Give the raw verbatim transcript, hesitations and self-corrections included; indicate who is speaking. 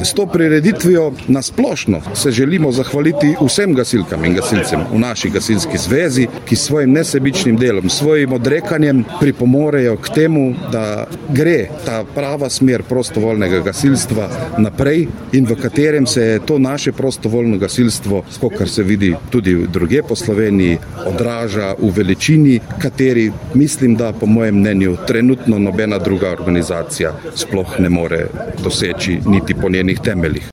Speaker 1: S to prireditvijo nasplošno se želimo zahvaliti vsem gasilkam in gasilcem v naši gasilski zvezi, ki s svojim nesebičnim delom, svojim odrekanjem pripomorejo k temu, da gre ta prava smer prostovoljnega gasilstva naprej in v katerem se je to naše prostovoljno gasilstvo, kar se vidi tudi druge po Sloveniji, odraža v veličini, kateri mislim, da po mojem mnenju trenutno nobena druga organizacija sploh ne more doseči niti po njenih temeljih.